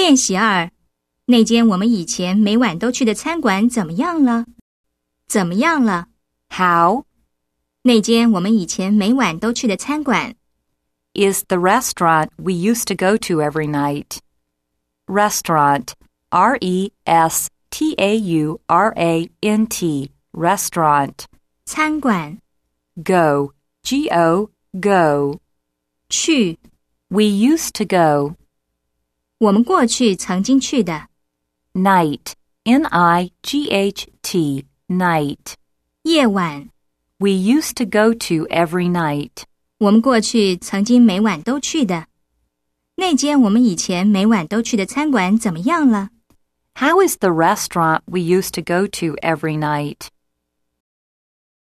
练习2，那间我们以前每晚都去的餐馆怎么样了？怎么样了？ How? 那间我们以前每晚都去的餐馆。 Is the restaurant we used to go to every night. Restaurant, R-E-S-T-A-U-R-A-N-T, restaurant. 餐馆。 Go, G-O, go. 去。 We used to go. 我们过去曾经去的。 Night, N-I-G-H-T, night. 夜晚。 We used to go to every night. 我们过去曾经每晚都去的。那间我们以前每晚都去的餐馆怎么样了？ How is the restaurant we used to go to every night?